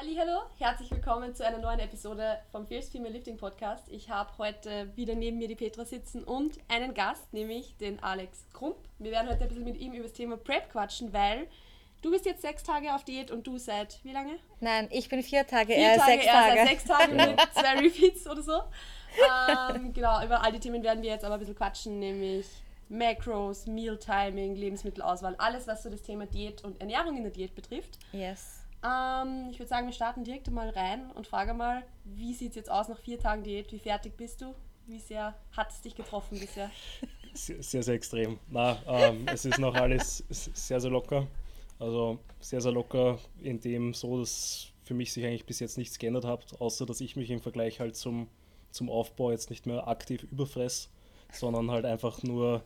Hallihallo, herzlich willkommen zu einer neuen Episode vom Fierce Female Lifting Podcast. Ich habe heute wieder neben mir die Petra sitzen und einen Gast, nämlich den Alex Krump. Wir werden heute ein bisschen mit ihm über das Thema Prep quatschen, weil du bist jetzt 6 Tage auf Diät und du seit wie lange? Nein, ich bin 4 Tage, 4 er Tage, 6 er Tage. seit 6 Tagen mit 2 Refeeds oder so. Genau, über all die Themen werden wir jetzt aber ein bisschen quatschen, nämlich Macros, Mealtiming, Lebensmittelauswahl, alles was so das Thema Diät und Ernährung in der Diät betrifft. Yes. Ich würde sagen, wir starten direkt mal rein und frage mal, wie sieht es jetzt aus nach 4 Tagen Diät? Wie fertig bist du? Wie sehr hat es dich getroffen bisher? Sehr, sehr extrem. Es ist noch alles sehr, sehr locker. Also sehr, sehr locker in dem so, dass für mich sich eigentlich bis jetzt nichts geändert hat, außer dass ich mich im Vergleich halt zum Aufbau jetzt nicht mehr aktiv überfress, sondern halt einfach nur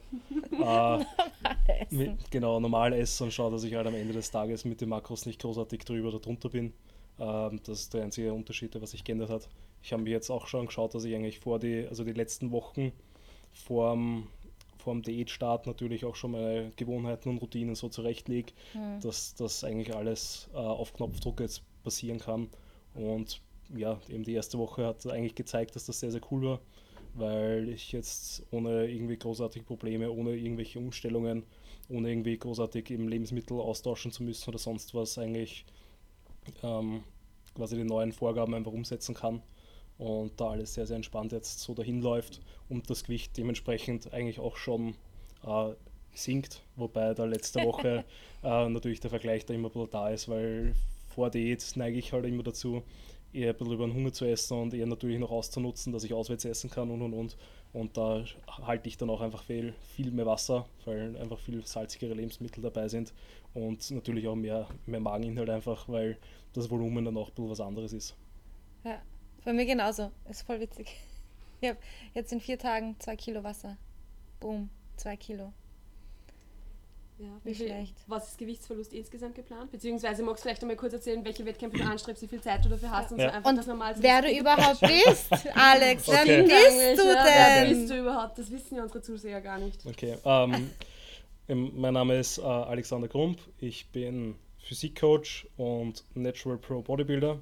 normal esse und schaue, dass ich halt am Ende des Tages mit den Makros nicht großartig drüber oder drunter bin. Das ist der einzige Unterschied, der was sich geändert hat. Ich habe mir jetzt auch schon geschaut, dass ich eigentlich die letzten Wochen vorm Diätstart natürlich auch schon meine Gewohnheiten und Routinen so zurechtlege, dass das eigentlich alles auf Knopfdruck jetzt passieren kann. Und ja, eben die erste Woche hat eigentlich gezeigt, dass das sehr, sehr cool war, weil ich jetzt ohne irgendwie großartige Probleme, ohne irgendwelche Umstellungen, ohne irgendwie großartig eben Lebensmittel austauschen zu müssen oder sonst was eigentlich quasi die neuen Vorgaben einfach umsetzen kann und da alles sehr, sehr entspannt jetzt so dahin läuft und das Gewicht dementsprechend eigentlich auch schon sinkt, wobei da letzte Woche natürlich der Vergleich da immer ein bisschen da ist, weil vor Diät neige ich halt immer dazu, eher ein bisschen über den Hunger zu essen und eher natürlich noch auszunutzen, dass ich auswärts essen kann und. Und da halte ich dann auch einfach viel mehr Wasser, weil einfach viel salzigere Lebensmittel dabei sind und natürlich auch mehr Mageninhalt einfach, weil das Volumen dann auch ein bisschen was anderes ist. Ja, bei mir genauso. Ist voll witzig. Ich habe jetzt in 4 Tagen 2 Kilo Wasser. Boom, 2 Kilo. Ja, Nicht schlecht. Was ist Gewichtsverlust insgesamt geplant? Beziehungsweise magst du vielleicht einmal kurz erzählen, welche Wettkämpfe du anstrebst, wie viel Zeit du dafür hast und so einfach Und das normal so. wer du überhaupt bist, Alex, Okay. wer bist du Wer denn? bist du überhaupt? Das wissen ja unsere Zuseher gar nicht. Okay, mein Name ist Alexander Krump, ich bin Physikcoach und Natural Pro Bodybuilder.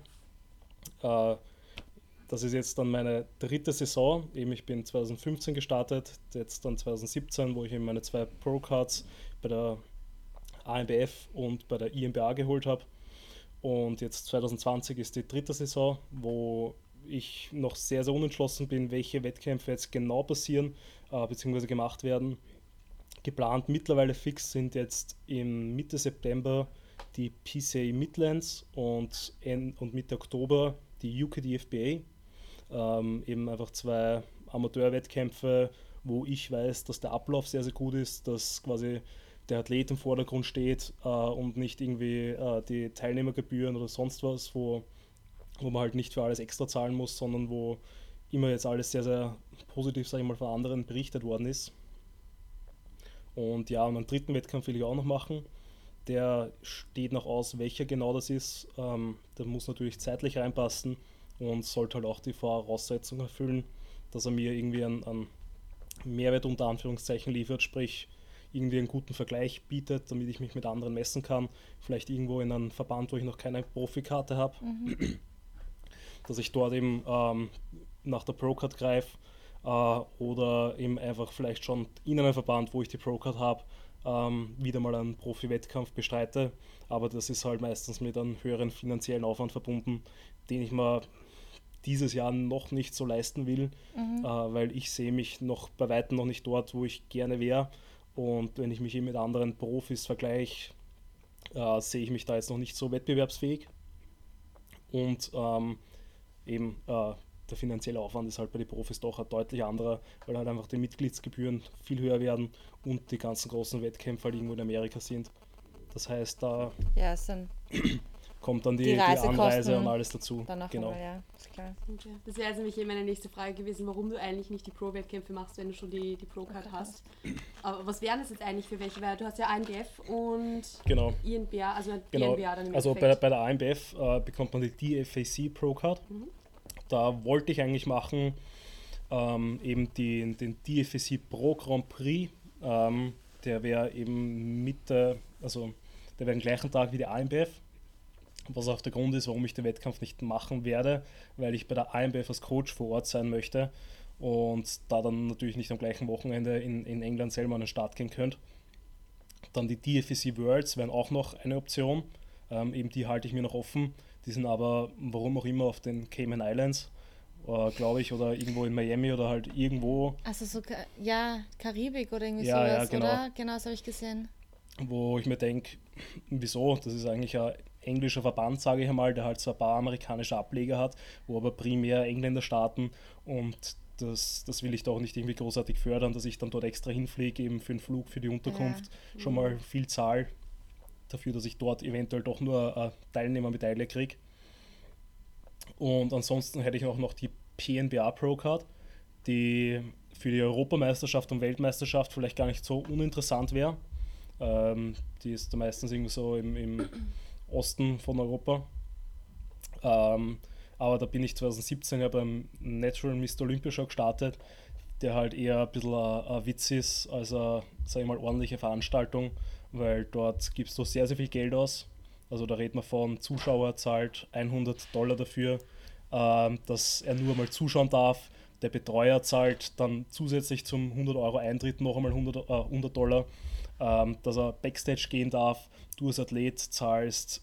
Das ist jetzt dann meine 3. Saison, eben ich bin 2015 gestartet, jetzt dann 2017, wo ich eben meine 2 Pro-Cards bei der ANBF und bei der INBA geholt habe. Und jetzt 2020 ist die 3. Saison, wo ich noch sehr, sehr unentschlossen bin, welche Wettkämpfe jetzt genau passieren bzw. gemacht werden. Geplant mittlerweile fix sind jetzt im Mitte September die PCA Midlands und Mitte Oktober die UKDFBA. Eben einfach 2 Amateurwettkämpfe, wo ich weiß, dass der Ablauf sehr, sehr gut ist, dass quasi der Athlet im Vordergrund steht und nicht irgendwie die Teilnehmergebühren oder sonst was, wo man halt nicht für alles extra zahlen muss, sondern wo immer jetzt alles sehr, sehr positiv, sage ich mal, von anderen berichtet worden ist. Und ja, meinen 3. Wettkampf will ich auch noch machen. Der steht noch aus, welcher genau das ist. Der muss natürlich zeitlich reinpassen und sollte halt auch die Voraussetzungen erfüllen, dass er mir irgendwie einen Mehrwert unter Anführungszeichen liefert, sprich irgendwie einen guten Vergleich bietet, damit ich mich mit anderen messen kann. Vielleicht irgendwo in einem Verband, wo ich noch keine Profikarte habe, dass ich dort eben nach der Pro-Card greife oder eben einfach vielleicht schon in einem Verband, wo ich die Pro-Card habe, wieder mal einen Profi-Wettkampf bestreite. Aber das ist halt meistens mit einem höheren finanziellen Aufwand verbunden, den ich mir dieses Jahr noch nicht so leisten will, weil ich sehe mich noch bei weitem noch nicht dort, wo ich gerne wäre. Und wenn ich mich eben mit anderen Profis vergleiche, sehe ich mich da jetzt noch nicht so wettbewerbsfähig. Und der finanzielle Aufwand ist halt bei den Profis doch ein deutlich anderer, weil halt einfach die Mitgliedsgebühren viel höher werden und die ganzen großen Wettkämpfe halt irgendwo in Amerika sind. Das heißt, da Ja, es sind kommt dann die Reisekosten Anreise und alles dazu. danach Genau. einmal, ja, ist klar. Okay. Das wäre also nämlich meine nächste Frage gewesen, warum du eigentlich nicht die Pro-Wettkämpfe machst, wenn du schon die Pro-Card hast. Aber was wären das jetzt eigentlich für welche? Weil du hast ja ANBF und Genau. INBA, also Genau. DNBA dann im Also Endeffekt. bei der ANBF bekommt man die DFAC Pro Card. Da wollte ich eigentlich machen eben den DFAC Pro Grand Prix. Der wäre eben der wäre am gleichen Tag wie die ANBF. was auch der Grund ist, warum ich den Wettkampf nicht machen werde, weil ich bei der AMBF als Coach vor Ort sein möchte und da dann natürlich nicht am gleichen Wochenende in England selber an den Start gehen könnte. Dann die DFEC Worlds wären auch noch eine Option, eben die halte ich mir noch offen, die sind aber warum auch immer auf den Cayman Islands, glaube ich, oder irgendwo in Miami oder halt irgendwo. Also so, ja, Karibik oder irgendwie Ja, sowas, ja, genau. oder? Genau, das habe ich gesehen. Wo ich mir denke, wieso? Das ist eigentlich ein englischer Verband, sage ich einmal, der halt so ein paar amerikanische Ableger hat, wo aber primär Engländer starten und das will ich da auch nicht irgendwie großartig fördern, dass ich dann dort extra hinfliege, eben für den Flug, für die Unterkunft, schon mal viel zahl dafür, dass ich dort eventuell doch nur eine Teilnehmermedaille kriege. Und ansonsten hätte ich auch noch die PNBA Pro Card, die für die Europameisterschaft und Weltmeisterschaft vielleicht gar nicht so uninteressant wäre. Die ist da meistens irgendwie so im Osten von Europa. Aber da bin ich 2017 ja beim Natural Mr. Olympia schon gestartet, der halt eher ein bisschen ein Witz ist als eine, sag ich mal, ordentliche Veranstaltung, weil dort gibst du sehr, sehr viel Geld aus. Also da redet man von, Zuschauer zahlt $100 dafür, dass er nur mal zuschauen darf. Der Betreuer zahlt dann zusätzlich zum 100 Euro Eintritt noch einmal $100, dass er Backstage gehen darf. Du als Athlet zahlst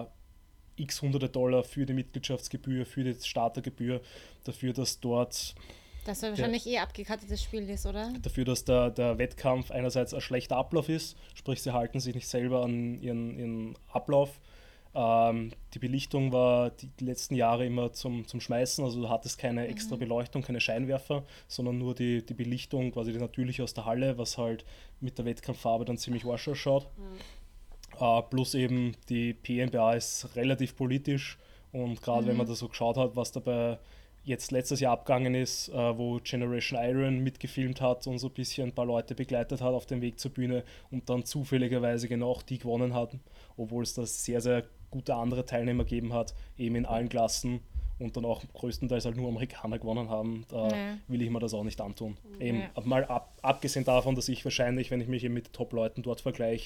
x hunderte Dollar für die Mitgliedschaftsgebühr, für die Startergebühr, dafür, dass dort Das soll wahrscheinlich abgekartetes Spiel ist, oder? dafür, dass der Wettkampf einerseits ein schlechter Ablauf ist, sprich sie halten sich nicht selber an ihren Ablauf. Die Belichtung war die letzten Jahre immer zum Schmeißen, also du hattest keine extra Beleuchtung, keine Scheinwerfer, sondern nur die Belichtung, quasi die natürliche aus der Halle, was halt mit der Wettkampffarbe dann ziemlich arsch ausschaut. Plus eben die PNBA ist relativ politisch und gerade wenn man da so geschaut hat, was dabei jetzt letztes Jahr abgegangen ist, wo Generation Iron mitgefilmt hat und so ein bisschen ein paar Leute begleitet hat auf dem Weg zur Bühne und dann zufälligerweise genau auch die gewonnen hatten, obwohl es da sehr, sehr gute andere Teilnehmer gegeben hat, eben in allen Klassen und dann auch größtenteils halt nur Amerikaner gewonnen haben, da will ich mir das auch nicht antun. Eben, mal abgesehen davon, dass ich wahrscheinlich, wenn ich mich eben mit Top-Leuten dort vergleiche,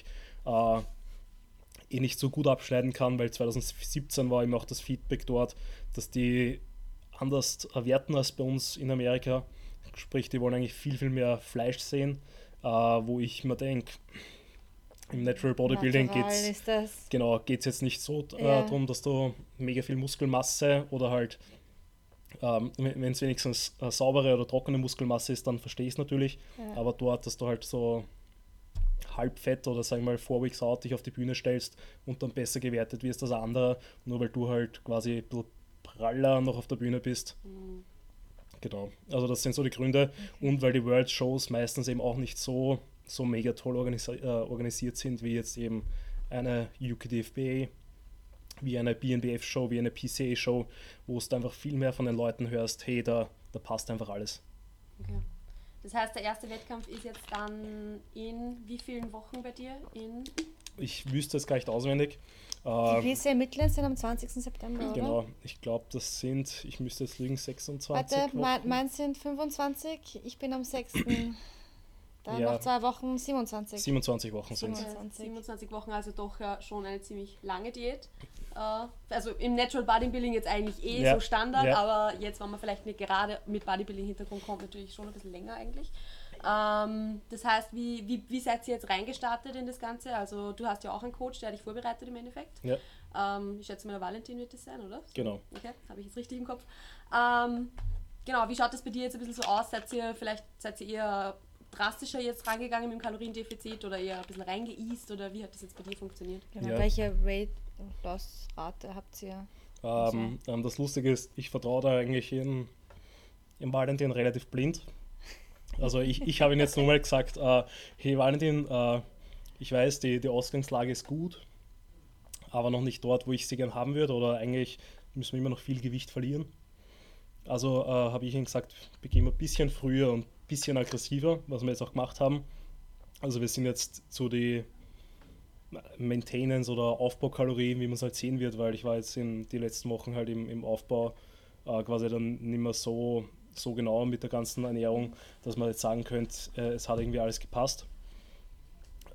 nicht so gut abschneiden kann, weil 2017 war eben auch das Feedback dort, dass die anders werten als bei uns in Amerika. Sprich, die wollen eigentlich viel, viel mehr Fleisch sehen, wo ich mir denke, im Natural Bodybuilding geht es jetzt nicht so darum, dass du mega viel Muskelmasse oder halt, wenn es wenigstens saubere oder trockene Muskelmasse ist, dann verstehe ich es natürlich. Aber dort, dass du halt so halbfett oder sagen wir mal 4 Weeks out dich auf die Bühne stellst und dann besser gewertet wirst als andere, nur weil du halt quasi ein bisschen praller noch auf der Bühne bist. Genau, also das sind so die Gründe und weil die World Shows meistens eben auch nicht so mega toll organisiert sind, wie jetzt eben eine UKDFBA, wie eine BNBF-Show, wie eine PCA-Show, wo du einfach viel mehr von den Leuten hörst, hey, da passt einfach alles. Okay. Das heißt, der erste Wettkampf ist jetzt dann in wie vielen Wochen bei dir? Ich wüsste es gar nicht auswendig. Die PCA Midlands sind am 20. September, genau, oder? ich glaube, das sind, ich müsste jetzt lügen, 26 Warte, Wochen. meins sind 25, ich bin am 6. Dann Ja. noch 2 Wochen 27. 27 Wochen sind es. 27 Wochen, also doch ja schon eine ziemlich lange Diät. Also im Natural Bodybuilding jetzt eigentlich so Standard, aber jetzt, wenn man vielleicht nicht gerade mit Bodybuilding-Hintergrund kommt, natürlich schon ein bisschen länger eigentlich. Das heißt, wie seid ihr jetzt reingestartet in das Ganze? Also du hast ja auch einen Coach, der dich vorbereitet im Endeffekt. Ja. Ich schätze mal, der Valentin wird das sein, oder? Genau. Okay, habe ich jetzt richtig im Kopf. Genau, wie schaut das bei dir jetzt ein bisschen so aus? Seid ihr eher drastischer jetzt rangegangen mit dem Kaloriendefizit oder eher ein bisschen reingeeast oder wie hat das jetzt bei dir funktioniert? Genau, Ja. welche Weight-Loss-Rate habt ihr? Das Lustige ist, ich vertraue da eigentlich im Valentin relativ blind. Also ich habe ihm jetzt nur mal gesagt, hey Valentin, ich weiß, die Ausgangslage ist gut, aber noch nicht dort, wo ich sie gern haben würde oder eigentlich müssen wir immer noch viel Gewicht verlieren. Also habe ich ihm gesagt, beginnen wir ein bisschen früher und ein bisschen aggressiver, was wir jetzt auch gemacht haben. Also wir sind jetzt so die Maintenance- oder Aufbaukalorien, wie man es halt sehen wird, weil ich war jetzt in die letzten Wochen halt im Aufbau quasi dann nicht mehr so genau mit der ganzen Ernährung, dass man jetzt sagen könnte, es hat irgendwie alles gepasst.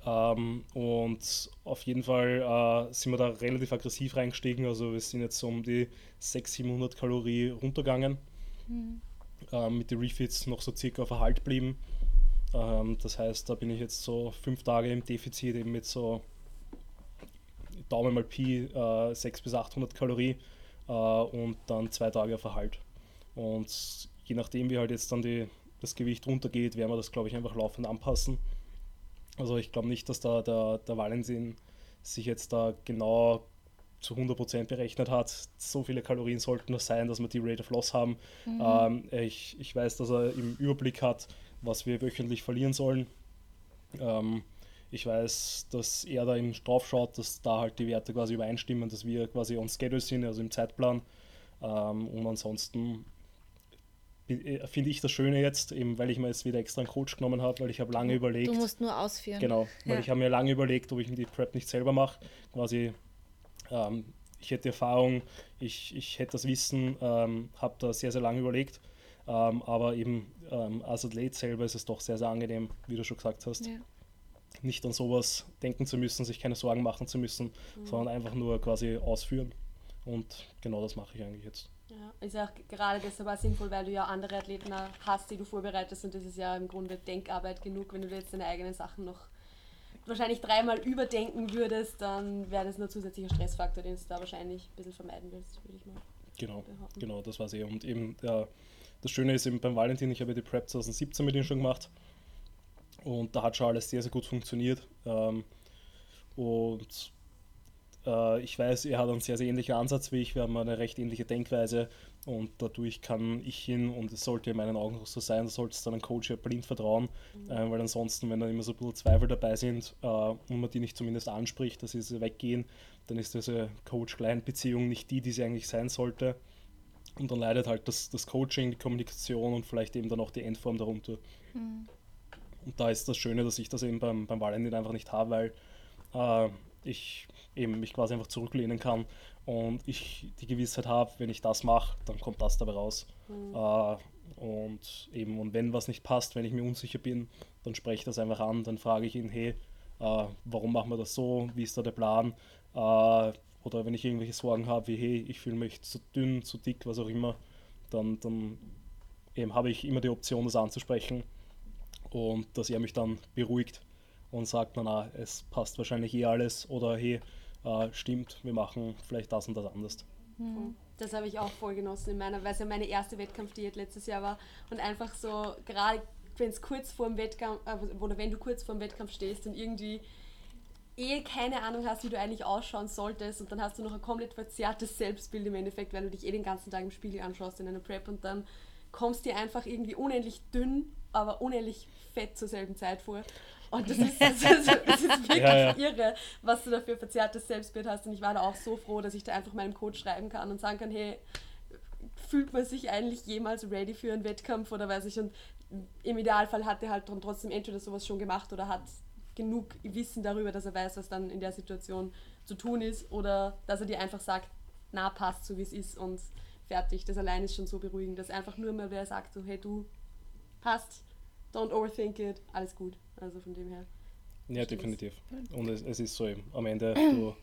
Und auf jeden Fall sind wir da relativ aggressiv reingestiegen. Also wir sind jetzt so um die 600-700 Kalorien runtergegangen. Mit den Refits noch so circa auf Erhalt blieben. Das heißt, da bin ich jetzt so 5 Tage im Defizit, eben mit so Daumen mal Pi 600 bis 800 Kalorien und dann 2 Tage auf Erhalt. Und je nachdem, wie halt jetzt dann das Gewicht runtergeht, werden wir das, glaube ich, einfach laufend anpassen. Also ich glaube nicht, dass da der Valentin sich jetzt da genau zu 100% berechnet hat. So viele Kalorien sollten das sein, dass wir die Rate of Loss haben. Ich weiß, dass er im Überblick hat, was wir wöchentlich verlieren sollen. Ich weiß, dass er da eben drauf schaut, dass da halt die Werte quasi übereinstimmen, dass wir quasi on schedule sind, also im Zeitplan. Und ansonsten finde ich das Schöne jetzt, eben weil ich mir jetzt wieder extra einen Coach genommen habe, weil ich habe lange überlegt. Du musst nur ausführen. Genau, weil ich habe mir lange überlegt, ob ich die Prep nicht selber mache. Quasi, ich hätte Erfahrung, ich hätte das Wissen, habe da sehr, sehr lange überlegt. Aber eben als Athlet selber ist es doch sehr, sehr angenehm, wie du schon gesagt hast. Ja. Nicht an sowas denken zu müssen, sich keine Sorgen machen zu müssen, sondern einfach nur quasi ausführen. Und genau das mache ich eigentlich jetzt. Ja, ist ja auch gerade deshalb auch sinnvoll, weil du ja andere Athleten hast, die du vorbereitest, und das ist ja im Grunde Denkarbeit genug. Wenn du jetzt deine eigenen Sachen noch wahrscheinlich 3-mal überdenken würdest, dann wäre das nur zusätzlicher Stressfaktor, den du da wahrscheinlich ein bisschen vermeiden willst, würde ich mal behaupten. Genau, das war's eh. Und eben das Schöne ist eben beim Valentin, ich habe ja die Prep 2017 mit ihm schon gemacht und da hat schon alles sehr, sehr gut funktioniert. Und ich weiß, er hat einen sehr, sehr ähnlichen Ansatz wie ich. Wir haben eine recht ähnliche Denkweise und dadurch kann ich hin, und es sollte in meinen Augen auch so sein, da sollte es dann einem Coach ja blind vertrauen, weil ansonsten, wenn da immer so ein bisschen Zweifel dabei sind und man die nicht zumindest anspricht, dass sie weggehen, dann ist diese Coach-Client-Beziehung nicht die sie eigentlich sein sollte. Und dann leidet halt das Coaching, die Kommunikation und vielleicht eben dann auch die Endform darunter. Und da ist das Schöne, dass ich das eben beim Valentin einfach nicht habe, weil ich eben mich quasi einfach zurücklehnen kann und ich die Gewissheit habe, wenn ich das mache, dann kommt das dabei raus. Und wenn was nicht passt, wenn ich mir unsicher bin, dann spreche ich das einfach an, dann frage ich ihn, hey, warum machen wir das so, wie ist da der Plan? Oder wenn ich irgendwelche Sorgen habe, wie hey, ich fühle mich zu dünn, zu dick, was auch immer, dann eben habe ich immer die Option, das anzusprechen und dass er mich dann beruhigt und sagt, na, es passt wahrscheinlich eh alles oder hey, stimmt, wir machen vielleicht das und das anders. Das habe ich auch voll genossen, weil es ja meine erste Wettkampfdiät letztes Jahr war und einfach so, gerade wenn es kurz vor dem Wettkampf, oder wenn du kurz vor dem Wettkampf stehst und irgendwie keine Ahnung hast, wie du eigentlich ausschauen solltest, und dann hast du noch ein komplett verzerrtes Selbstbild im Endeffekt, weil du dich den ganzen Tag im Spiegel anschaust in einer Prep, und dann kommst dir einfach irgendwie unendlich dünn, aber unendlich fett zur selben Zeit vor. Und das ist wirklich irre, was du da für verzerrtes Selbstbild hast. Und ich war da auch so froh, dass ich da einfach meinem Coach schreiben kann und sagen kann, hey, fühlt man sich eigentlich jemals ready für einen Wettkampf oder weiß ich. Und im Idealfall hat er halt dann trotzdem entweder sowas schon gemacht oder hat genug Wissen darüber, dass er weiß, was dann in der Situation zu tun ist, oder dass er dir einfach sagt, na, passt so wie es ist und fertig. Das allein ist schon so beruhigend, dass einfach nur mal wer sagt, so, hey, du, passt, don't overthink it, alles gut. Also von dem her. Ja, definitiv. Und es ist so eben, am Ende, du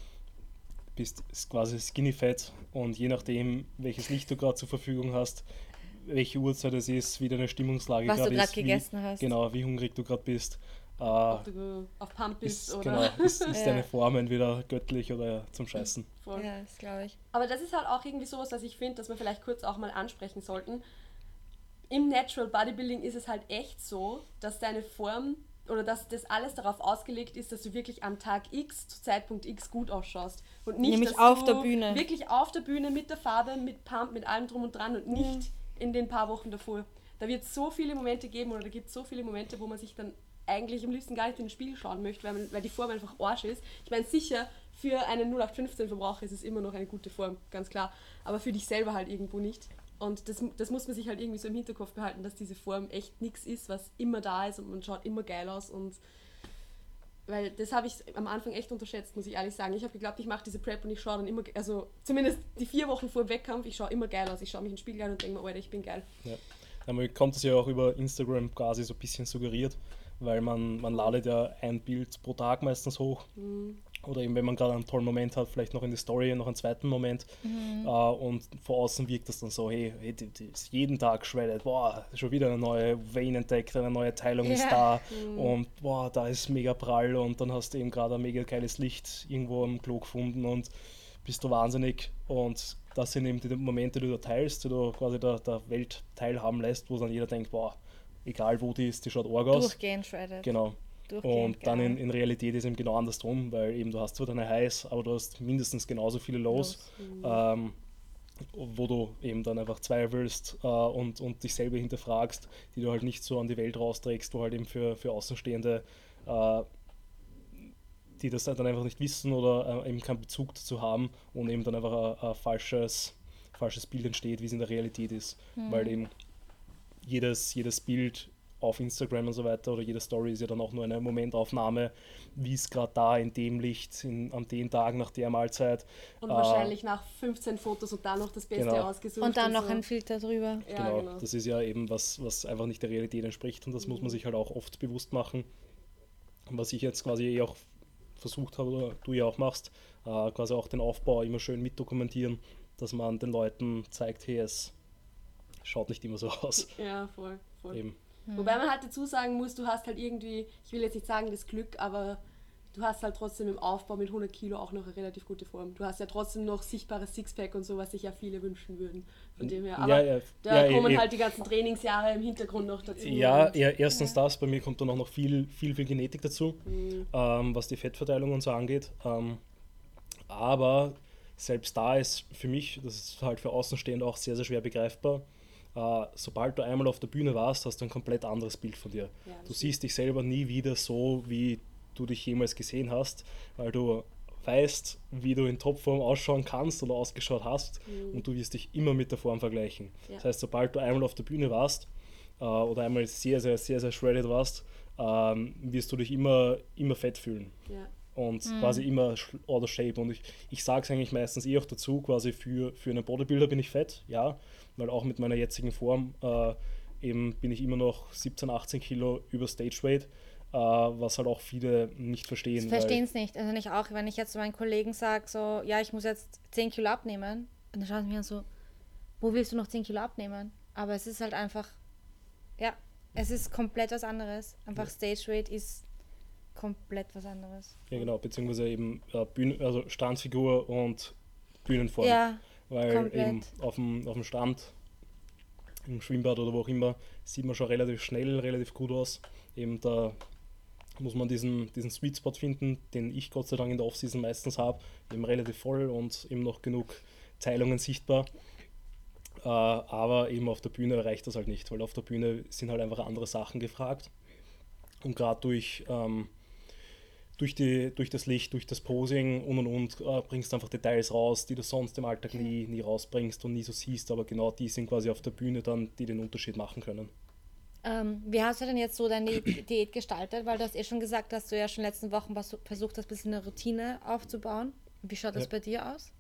bist quasi skinny fat und je nachdem, welches Licht du gerade zur Verfügung hast, welche Uhrzeit es ist, wie deine Stimmungslage gerade ist. Was du gerade gegessen hast. Genau, wie hungrig du gerade bist. Ob du auf Pump bist oder... Genau, ist deine Form entweder göttlich oder zum Scheißen. Voll. Ja, das glaube ich. Aber das ist halt auch irgendwie sowas, was ich finde, dass wir vielleicht kurz auch mal ansprechen sollten. Im Natural Bodybuilding ist es halt echt so, dass deine Form oder dass das alles darauf ausgelegt ist, dass du wirklich am Tag X zu Zeitpunkt X gut ausschaust. Und nicht, nämlich dass auf du der Bühne. Wirklich auf der Bühne mit der Farbe, mit Pump, mit allem drum und dran und nicht in den paar Wochen davor. Da wird es so viele Momente geben oder da gibt es so viele Momente, wo man sich dann eigentlich am liebsten gar nicht in den Spiegel schauen möchte, weil die Form einfach Arsch ist. Ich meine, sicher, für einen 0815-Verbraucher ist es immer noch eine gute Form, ganz klar. Aber für dich selber halt irgendwo nicht. Und das muss man sich halt irgendwie so im Hinterkopf behalten, dass diese Form echt nichts ist, was immer da ist und man schaut immer geil aus. Und weil das habe ich am Anfang echt unterschätzt, muss ich ehrlich sagen. Ich habe geglaubt, ich mache diese Prep und ich schaue dann immer, also zumindest die 4 Wochen vor dem Wettkampf, ich schaue immer geil aus. Ich schaue mich in den Spiegel an und denke mir, Alter, ich bin geil. Ja. Man bekommt das ja auch über Instagram quasi so ein bisschen suggeriert, weil man ladet ja ein Bild pro Tag meistens hoch. Oder eben, wenn man gerade einen tollen Moment hat, vielleicht noch in die Story, noch einen zweiten Moment. Und von außen wirkt das dann so, hey die ist jeden Tag shredded, boah, schon wieder eine neue Vein entdeckt, eine neue Teilung ist da und boah, da ist mega prall und dann hast du eben gerade ein mega geiles Licht irgendwo am Klo gefunden und bist du wahnsinnig. Und das sind eben die Momente, die du teilst, die du quasi der Welt teilhaben lässt, wo dann jeder denkt, boah, egal wo die ist, die schaut arg aus. Durchgehend shredded. Genau. Durchgehend Und dann geil. in Realität ist eben genau andersrum, weil eben du hast zwar deine Highs, aber du hast mindestens genauso viele Lows, wo du eben dann einfach zweifelst und dich selber hinterfragst, die du halt nicht so an die Welt rausträgst, wo halt eben für Außenstehende, die das dann einfach nicht wissen oder eben keinen Bezug dazu haben und eben dann einfach ein falsches Bild entsteht, wie es in der Realität ist, weil eben jedes Bild auf Instagram und so weiter oder jede Story ist ja dann auch nur eine Momentaufnahme, wie es gerade da in dem Licht, an den Tagen nach der Mahlzeit. Und wahrscheinlich nach 15 Fotos und dann noch das Beste ausgesucht. Und dann noch so. ein Filter drüber. Ja, Genau, das ist ja eben was einfach nicht der Realität entspricht und das muss man sich halt auch oft bewusst machen. Was ich jetzt quasi auch versucht habe, oder du ja auch machst, quasi auch den Aufbau immer schön mitdokumentieren, dass man den Leuten zeigt, hey, es schaut nicht immer so aus. Ja, voll. Eben. Wobei man halt dazu sagen muss, du hast halt irgendwie, ich will jetzt nicht sagen das Glück, aber du hast halt trotzdem im Aufbau mit 100 Kilo auch noch eine relativ gute Form. Du hast ja trotzdem noch sichtbares Sixpack und so, was sich ja viele wünschen würden. Von dem her. Aber da kommen halt die ganzen Trainingsjahre im Hintergrund noch dazu. Ja, erstens das, bei mir kommt dann auch noch viel Genetik dazu, was die Fettverteilung und so angeht. Aber selbst da ist für mich, das ist halt für Außenstehende auch sehr, sehr schwer begreifbar, sobald du einmal auf der Bühne warst, hast du ein komplett anderes Bild von dir. Ja, Du siehst dich selber nie wieder so, wie du dich jemals gesehen hast, weil du weißt, wie du in Topform ausschauen kannst oder ausgeschaut hast und du wirst dich immer mit der Form vergleichen. Ja. Das heißt, sobald du einmal auf der Bühne warst oder einmal sehr, sehr, sehr, sehr shredded warst, wirst du dich immer fett fühlen. Ja. Und quasi immer out of shape. Und ich sage es eigentlich meistens auch dazu, quasi für einen Bodybuilder bin ich fett, ja, weil auch mit meiner jetzigen Form eben bin ich immer noch 17, 18 Kilo über Stage Weight, was halt auch viele nicht verstehen. Sie verstehen es nicht. Also nicht auch, wenn ich jetzt zu meinen Kollegen sage, so, ja, ich muss jetzt 10 Kilo abnehmen, und dann schauen sie mir an so, wo willst du noch 10 Kilo abnehmen? Aber es ist halt einfach, ja, es ist komplett was anderes. Einfach Stage Weight ist komplett was anderes. Ja, genau, beziehungsweise eben also Strandfigur und Bühnenform. Ja, weil komplett. eben auf dem Strand, im Schwimmbad oder wo auch immer, sieht man schon relativ schnell, relativ gut aus. Eben da muss man diesen Sweet Spot finden, den ich Gott sei Dank in der Offseason meistens habe, eben relativ voll und eben noch genug Teilungen sichtbar. Aber eben auf der Bühne reicht das halt nicht, weil auf der Bühne sind halt einfach andere Sachen gefragt. Und gerade durch das Licht, durch das Posing und bringst einfach Details raus, die du sonst im Alltag nie rausbringst und nie so siehst, aber genau die sind quasi auf der Bühne dann, die den Unterschied machen können. Wie hast du denn jetzt so deine Diät gestaltet? Weil du hast schon gesagt, dass du ja schon letzten Wochen versucht hast, ein bisschen eine Routine aufzubauen. Wie schaut das bei dir aus?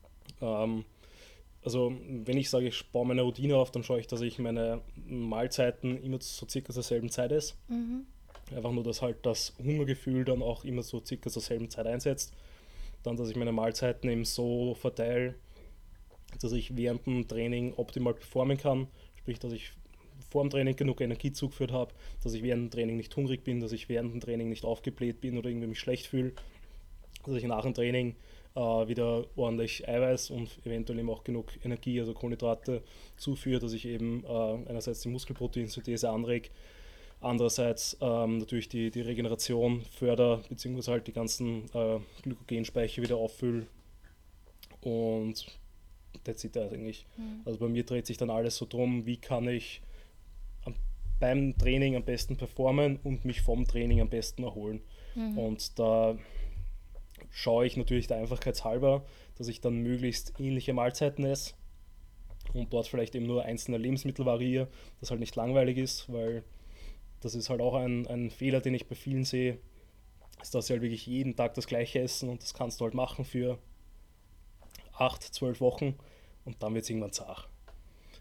Also wenn ich sage, ich baue meine Routine auf, dann schaue ich, dass ich meine Mahlzeiten immer so circa zur selben Zeit esse. Einfach nur, dass halt das Hungergefühl dann auch immer so circa zur selben Zeit einsetzt. Dann, dass ich meine Mahlzeiten eben so verteile, dass ich während dem Training optimal performen kann. Sprich, dass ich vor dem Training genug Energie zugeführt habe, dass ich während dem Training nicht hungrig bin, dass ich während dem Training nicht aufgebläht bin oder irgendwie mich schlecht fühle. Dass ich nach dem Training wieder ordentlich Eiweiß und eventuell eben auch genug Energie, also Kohlenhydrate zuführe, dass ich eben einerseits die Muskelproteinsynthese anrege, andererseits natürlich die Regeneration fördere, beziehungsweise halt die ganzen Glykogenspeicher wieder auffülle und that's it eigentlich. Also bei mir dreht sich dann alles so drum, wie kann ich beim Training am besten performen und mich vom Training am besten erholen. Und da schaue ich natürlich der Einfachheit halber, dass ich dann möglichst ähnliche Mahlzeiten esse und dort vielleicht eben nur einzelne Lebensmittel variiere, das halt nicht langweilig ist, weil das ist halt auch ein Fehler, den ich bei vielen sehe, ist, dass sie halt wirklich jeden Tag das Gleiche essen und das kannst du halt machen für 8, 12 Wochen und dann wird es irgendwann zart.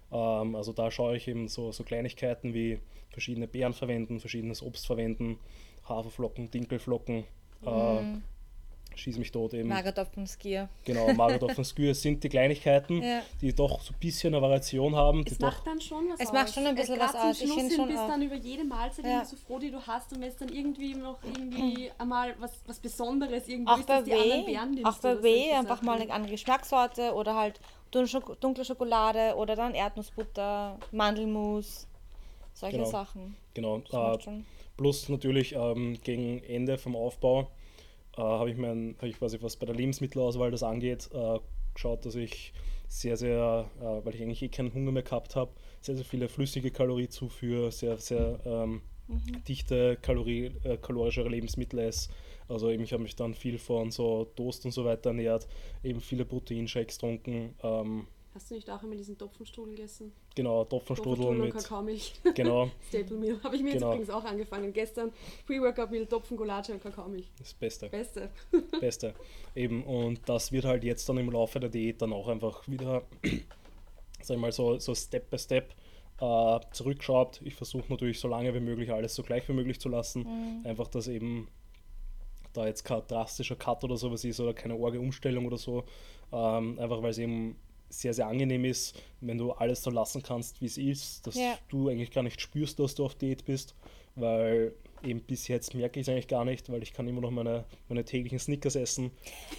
Also da schaue ich eben so Kleinigkeiten wie verschiedene Beeren verwenden, verschiedenes Obst verwenden, Haferflocken, Dinkelflocken, schieß mich tot eben. Magertopfen-Skier. Genau, Magertopfen-Skür sind die Kleinigkeiten, Ja. die doch so ein bisschen eine Variation haben. Die Es doch, macht dann schon was Es aus. macht schon ein bisschen was Gerade zum aus. Ich Schluss finde hin schon bist auch. dann über jede Mahlzeit Ja. irgendwie so froh, die du hast, und wenn es dann irgendwie noch irgendwie einmal was Besonderes irgendwo Auch ist, bei dass die anderen Whey, Beeren nimmst auch bei oder Whey solche einfach mal Sachen. eine andere Geschmackssorte oder halt dunkle Schokolade oder dann Erdnussbutter, Mandelmus, solche Genau. Sachen. genau, Das macht schon. plus natürlich gegen Ende vom Aufbau habe ich quasi, was bei der Lebensmittelauswahl das angeht, geschaut, dass ich sehr, weil ich eigentlich keinen Hunger mehr gehabt habe, sehr viele flüssige Kaloriezufuhr, sehr dichte kalorischere Lebensmittel esse. Also eben, ich habe mich dann viel von so Toast und so weiter ernährt, eben viele Proteinshakes getrunken, Hast du nicht auch immer diesen Topfenstrudel gegessen? genau, Topfenstrudel Und mit, Kakaomilch. genau, Staple Meal. Habe ich mir jetzt Genau. übrigens auch angefangen. Gestern Pre-Workout Meal, Topfengulatsche und Kakaomilch. das Beste. Beste. Beste. Eben, und das wird halt jetzt dann im Laufe der Diät dann auch einfach wieder, sag ich mal, so Step by Step zurückschraubt. Ich versuche natürlich so lange wie möglich alles so gleich wie möglich zu lassen. Einfach, dass eben da jetzt kein drastischer Cut oder sowas ist oder keine arge Umstellung oder so. Einfach weil es eben sehr angenehm ist, wenn du alles so lassen kannst, wie es ist, dass Ja. du eigentlich gar nicht spürst, dass du auf Diät bist, weil eben bis jetzt merke ich es eigentlich gar nicht, weil ich kann immer noch meine täglichen Snickers essen,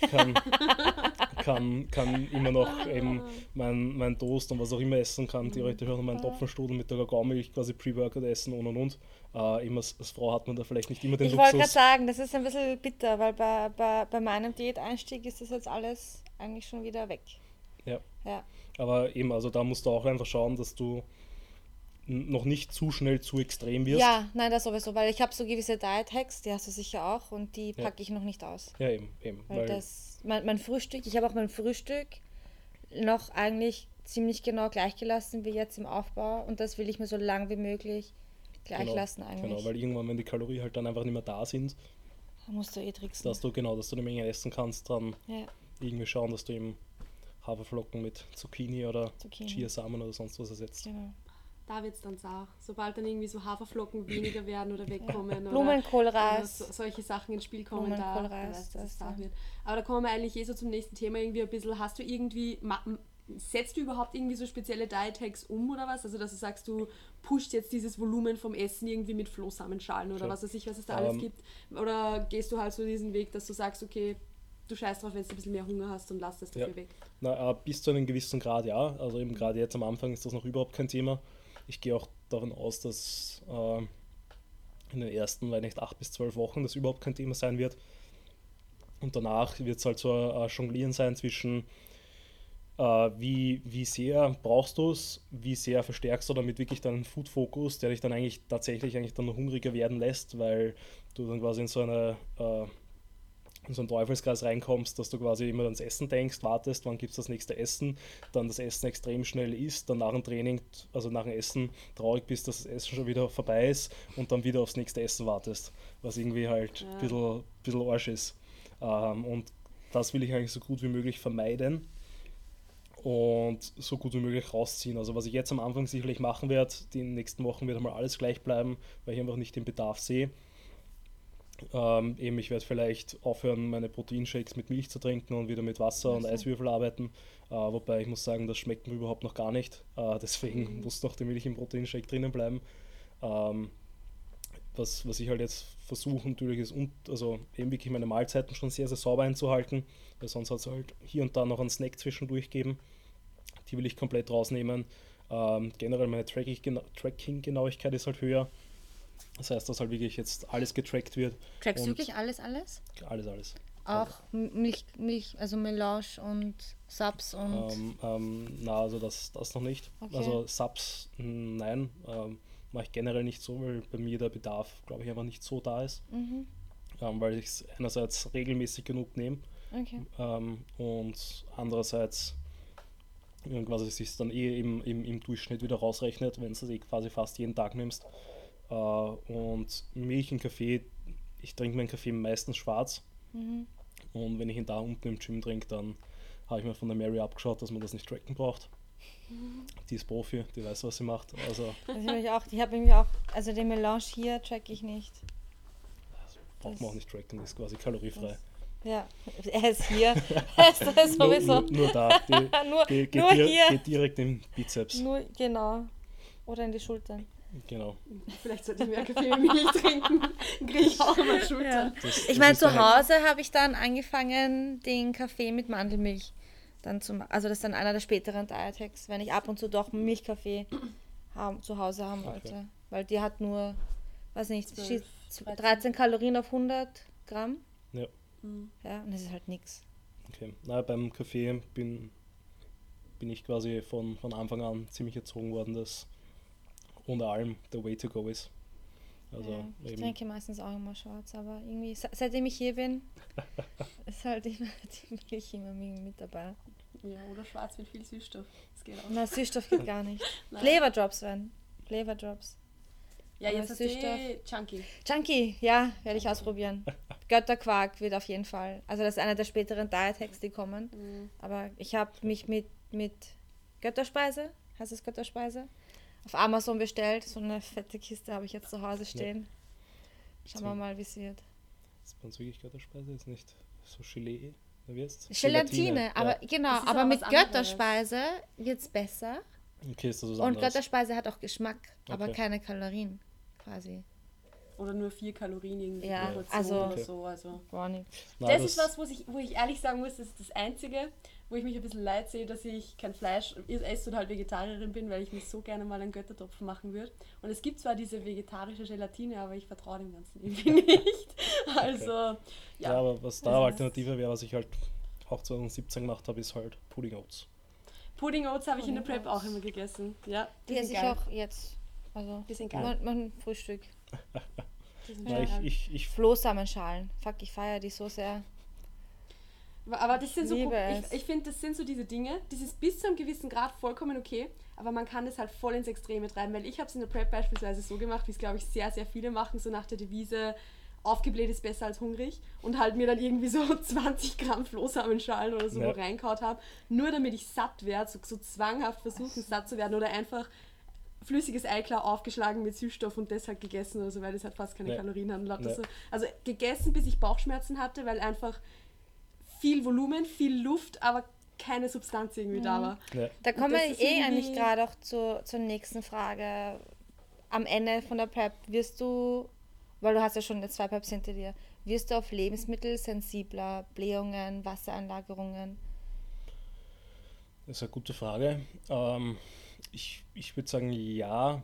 kann immer noch eben mein Toast und was auch immer essen, kann theoretisch auch noch meinen Topfenstrudel mit der Kakaomilch quasi Pre-Workout essen und. Eben als Frau hat man da vielleicht nicht immer den Ich wollte gerade Luxus. sagen, das ist ein bisschen bitter, weil bei meinem Diäteinstieg ist das jetzt alles eigentlich schon wieder weg. Ja. Ja. Aber eben, also da musst du auch einfach schauen, dass du noch nicht zu schnell zu extrem wirst. Ja, nein, das sowieso, weil ich habe so gewisse Diet-Hacks, die hast du sicher auch und die Ja. packe ich noch nicht aus. Ja, eben. Weil mein Frühstück, ich habe auch mein Frühstück noch eigentlich ziemlich genau gleich gelassen wie jetzt im Aufbau und das will ich mir so lang wie möglich gleich lassen eigentlich. Genau, weil irgendwann, wenn die Kalorien halt dann einfach nicht mehr da sind, Da musst du tricksen. dass du eine Menge essen kannst, dann Ja, irgendwie schauen, dass du eben Haferflocken mit Zucchini oder Zucchini. Chiasamen oder sonst was ersetzt. genau. Da wird es dann zart. Sobald dann irgendwie so Haferflocken weniger werden oder wegkommen. Blumenkohlreis. Oder solche Sachen ins Spiel kommen, da Blumenkohlreis, weißt du, dass es das, zart ja. wird. Aber da kommen wir eigentlich so zum nächsten Thema irgendwie ein bisschen. Hast du irgendwie, setzt du überhaupt irgendwie so spezielle Diet-Hacks um oder was? Also dass du sagst, du pusht jetzt dieses Volumen vom Essen irgendwie mit Flohsamenschalen oder Okay. was weiß ich, was es da alles gibt? Oder gehst du halt so diesen Weg, dass du sagst, okay, du scheißt drauf, wenn du ein bisschen mehr Hunger hast und lass das dafür Ja. weg? Na, bis zu einem gewissen Grad, ja. Also eben gerade jetzt am Anfang ist das noch überhaupt kein Thema. Ich gehe auch davon aus, dass in den ersten, weil nicht 8 bis 12 Wochen das überhaupt kein Thema sein wird. Und danach wird es halt so ein Jonglieren sein zwischen wie sehr brauchst du es, wie sehr verstärkst du damit wirklich deinen Food-Fokus, der dich dann eigentlich tatsächlich dann noch hungriger werden lässt, weil du dann quasi in so einen Teufelskreis reinkommst, dass du quasi immer ans Essen denkst, wartest, wann gibt es das nächste Essen, dann das Essen extrem schnell isst, dann nach dem Training, also nach dem Essen traurig bist, dass das Essen schon wieder vorbei ist und dann wieder aufs nächste Essen wartest, was irgendwie halt ein bisschen Arsch ist. Und das will ich eigentlich so gut wie möglich vermeiden und so gut wie möglich rausziehen. Also was ich jetzt am Anfang sicherlich machen werde, die nächsten Wochen wird einmal alles gleich bleiben, weil ich einfach nicht den Bedarf sehe. Ich werde vielleicht aufhören, meine Proteinshakes mit Milch zu trinken und wieder mit Wasser und Eiswürfel arbeiten. Wobei ich muss sagen, das schmeckt mir überhaupt noch gar nicht. Deswegen muss noch die Milch im Proteinshake drinnen bleiben. Was ich halt jetzt versuche natürlich ist, also eben wirklich meine Mahlzeiten schon sehr sauber einzuhalten, weil sonst hat es halt hier und da noch einen Snack zwischendurch geben. Die will ich komplett rausnehmen. Generell meine Tracking-Genauigkeit ist halt höher. Das heißt, dass halt wirklich jetzt alles getrackt wird. Trackst du Und wirklich alles? Alles. Auch Milch, also Melange und Subs und... Also das noch nicht. Okay. Also Subs, nein, mache ich generell nicht so, weil bei mir der Bedarf, glaube ich, einfach nicht so da ist. Weil ich es einerseits regelmäßig genug nehme Okay. und andererseits quasi sich dann im Durchschnitt wieder rausrechnet, wenn du es quasi fast jeden Tag nimmst. Und Milch und Kaffee, ich trinke meinen Kaffee meistens schwarz. Und wenn ich ihn da unten im Gym trinke, dann habe ich mir von der Mary abgeschaut, dass man das nicht tracken braucht. Die ist Profi, die weiß, was sie macht. Also Ich habe nämlich auch, also den Melange hier track ich nicht. braucht man auch nicht tracken, die ist quasi kaloriefrei. Ja, er ist hier. Er ist da sowieso. Nur da. Nur hier. Geht direkt in den Bizeps. Nur, genau. Oder in die Schultern. Genau. Vielleicht sollte ich mehr Kaffee mit Milch trinken. Kriege ich auch immer Schultern. Ich meine, zu Hause habe ich dann angefangen, den Kaffee mit Mandelmilch dann zu machen. Also das ist dann einer der späteren Diet Hacks, wenn ich ab und zu doch Milchkaffee zu Hause haben wollte. Okay. Weil die hat nur, weiß nicht, 12, 13 Kalorien auf 100 Gramm. Ja. Ja, und das ist halt nichts. Okay. Na, beim Kaffee bin ich quasi von Anfang an ziemlich erzogen worden, dass ohne allem the way to go ist. Also Ja, ich eben, trinke meistens auch immer schwarz, aber irgendwie, seitdem ich hier bin, ist halt immer die Milch immer mit dabei. Ja, oder schwarz mit viel Süßstoff. Das geht auch. Na, Süßstoff geht gar nicht. Nein. Flavor-Drops werden. Flavor-Drops. Ja, jetzt Aber hast du Chunky. Chunky, ja, werde ich ausprobieren. Götterquark wird auf jeden Fall. Also das ist einer der späteren Diet-Hacks, die kommen. Aber ich habe mich mit Götterspeise, heißt es Götterspeise, auf Amazon bestellt. So eine fette Kiste habe ich jetzt zu Hause stehen. Schauen wir mal, wie es wird. ist bei uns wirklich Götterspeise, ist nicht so Gelee, wie heißt Gelatine, aber genau, Das ist aber aber mit was anderes. Götterspeise wird es besser. Okay, ist das was Und anderes. Götterspeise hat auch Geschmack, aber Okay. keine Kalorien quasi. Oder nur 4 Kalorien irgendwie Ja, pro Portion also- oder Okay. so. Also. Gar nicht. Na, Das ist was, wo ich ehrlich sagen muss, das ist das Einzige, wo ich mich ein bisschen leid sehe, dass ich kein Fleisch esse und halt Vegetarierin bin, weil ich mir so gerne mal einen Göttertopf machen würde. Und es gibt zwar diese vegetarische Gelatine, aber ich vertraue dem Ganzen irgendwie nicht. Also, ja, aber was da Also eine Alternative wäre, was ich halt auch 2017 gemacht habe, ist halt Pudding Oats. Pudding Oats habe ich in der Pudding Prep Oats. auch immer gegessen. Ja, Die esse ich auch jetzt. Also, Die sind geil. mein Frühstück. Die sind Na, geil. ich Flohsamenschalen. Fuck, ich feiere die so sehr. Aber das sind so, liebe es. ich finde, das sind so diese Dinge, das ist bis zu einem gewissen Grad vollkommen okay, aber man kann das halt voll ins Extreme treiben, weil ich habe es in der Prep beispielsweise so gemacht, wie es glaube ich sehr, sehr viele machen, so nach der Devise, aufgebläht ist besser als hungrig und halt mir dann irgendwie so 20 Gramm Flohsamenschalen oder so Ja. reinkaut habe, nur damit ich satt werde, so zwanghaft versuchen satt zu werden oder einfach flüssiges Eiklar aufgeschlagen mit Süßstoff und das halt gegessen oder so, weil das halt fast keine Ja. Kalorien hat. Und lauter Ja. so. Also gegessen, bis ich Bauchschmerzen hatte, weil einfach viel Volumen, viel Luft, aber keine Substanz irgendwie da war. ja, Da kommen das wir ist eigentlich irgendwie- gerade auch zur nächsten Frage. Am Ende von der Prep wirst du, weil du hast ja schon 2 Preps hinter dir, wirst du auf Lebensmittel sensibler, Blähungen, Wassereinlagerungen? das ist eine gute Frage. Ich würde sagen, ja.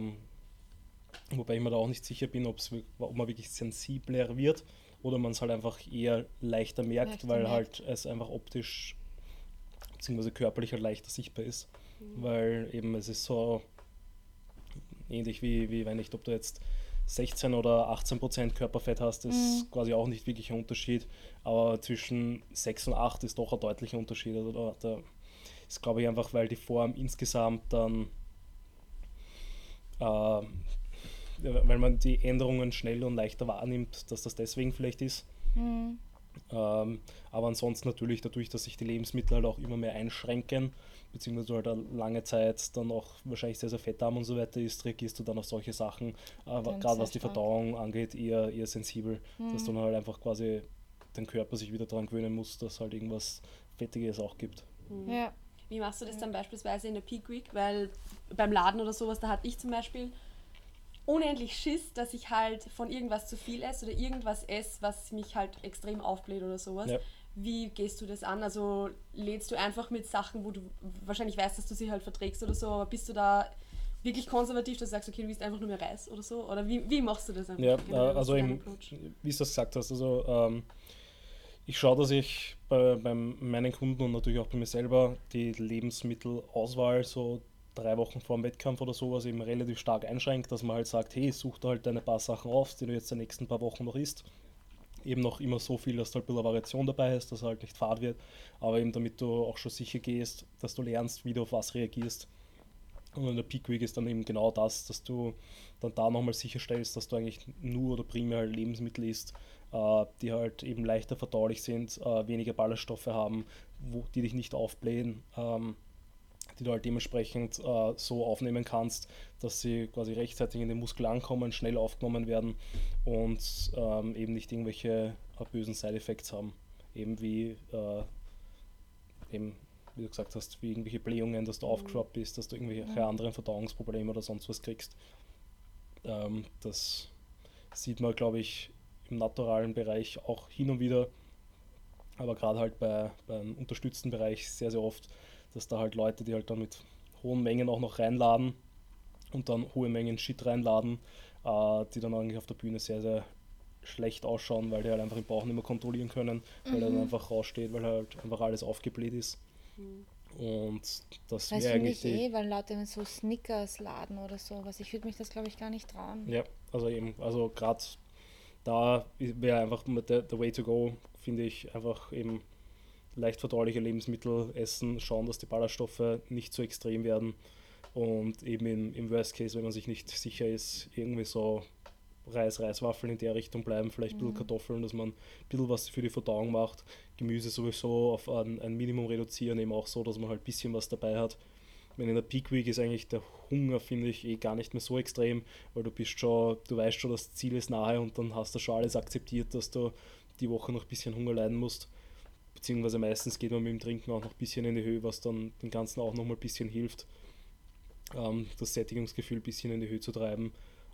Wobei ich mir da auch nicht sicher bin, ob man wirklich sensibler wird oder man es halt einfach eher leichter merkt, Leichter weil merkt. halt es einfach optisch bzw. körperlich halt leichter sichtbar ist. Weil eben es ist so ähnlich wie wenn nicht, ob du jetzt 16 oder 18% Körperfett hast, ist quasi auch nicht wirklich ein Unterschied. Aber zwischen 6 und 8 ist doch ein deutlicher Unterschied. Also da ist, glaube ich, einfach, weil die Form insgesamt dann weil man die Änderungen schneller und leichter wahrnimmt, dass das deswegen vielleicht ist. Aber ansonsten natürlich dadurch, dass sich die Lebensmittel halt auch immer mehr einschränken, beziehungsweise halt eine lange Zeit dann auch wahrscheinlich sehr, sehr fettarm und so weiter ist, reagierst du dann auf solche Sachen, aber Dann gerade sehr was die stark. Verdauung angeht, eher sensibel, dass du dann halt einfach quasi den Körper sich wieder daran gewöhnen muss, dass halt irgendwas Fettiges auch gibt. Ja. Wie machst du das dann beispielsweise in der Peak Week? Weil beim Laden oder sowas, da hatte ich zum Beispiel unendlich Schiss, dass ich halt von irgendwas zu viel esse oder irgendwas esse, was mich halt extrem aufbläht oder sowas. Ja. Wie gehst du das an? Also lädst du einfach mit Sachen, wo du wahrscheinlich weißt, dass du sie halt verträgst oder so, aber bist du da wirklich konservativ, dass du sagst, okay, du isst einfach nur mehr Reis oder so? Oder wie machst du das einfach? Ja, generell? Was also ist dein eben, Approach? wie du das gesagt hast, also ich schaue, dass ich bei meinen Kunden und natürlich auch bei mir selber die Lebensmittelauswahl so 3 Wochen vor dem Wettkampf oder sowas eben relativ stark einschränkt, dass man halt sagt, hey, such da halt ein paar Sachen auf, die du jetzt die nächsten paar Wochen noch isst. Eben noch immer so viel, dass da halt ein bisschen Variation dabei ist, dass halt nicht fad wird, aber eben damit du auch schon sicher gehst, dass du lernst, wie du auf was reagierst. Und in der Peak Week ist dann eben genau das, dass du dann da nochmal sicherstellst, dass du eigentlich nur oder primär Lebensmittel isst, die halt eben leichter verdaulich sind, weniger Ballaststoffe haben, die dich nicht aufblähen, die du halt dementsprechend so aufnehmen kannst, dass sie quasi rechtzeitig in den Muskel ankommen, schnell aufgenommen werden und eben nicht irgendwelche bösen Side-Effects haben. Eben wie wie du gesagt hast, wie irgendwelche Blähungen, dass du aufgeschwappt bist, dass du irgendwelche anderen Verdauungsprobleme oder sonst was kriegst. Das sieht man, glaube ich, im naturalen Bereich auch hin und wieder, aber gerade halt beim unterstützten Bereich sehr, sehr oft, dass da halt Leute, die halt dann mit hohen Mengen auch noch reinladen und dann hohe Mengen Shit reinladen, die dann eigentlich auf der Bühne sehr, sehr schlecht ausschauen, weil die halt einfach im Bauch nicht mehr kontrollieren können, weil er dann einfach raussteht, weil halt einfach alles aufgebläht ist. Und das Das wäre finde eigentlich ich weil Leute mit so Snickers laden oder sowas. Ich würde mich das, glaube ich, gar nicht trauen. Ja, also gerade da wäre einfach der Way to go, finde ich, einfach eben leicht verdauliche Lebensmittel essen, schauen, dass die Ballaststoffe nicht so extrem werden und eben im Worst Case, wenn man sich nicht sicher ist, irgendwie so Reiswaffeln in der Richtung bleiben, vielleicht ein bisschen Kartoffeln, dass man ein bisschen was für die Verdauung macht, Gemüse sowieso auf ein Minimum reduzieren, eben auch so, dass man halt ein bisschen was dabei hat. Wenn in der Peak Week ist eigentlich der Hunger, finde ich, gar nicht mehr so extrem, weil du weißt schon, das Ziel ist nahe und dann hast du schon alles akzeptiert, dass du die Woche noch ein bisschen Hunger leiden musst. Beziehungsweise meistens geht man mit dem Trinken auch noch ein bisschen in die Höhe, was dann den Ganzen auch noch mal ein bisschen hilft, das Sättigungsgefühl ein bisschen in die Höhe zu treiben.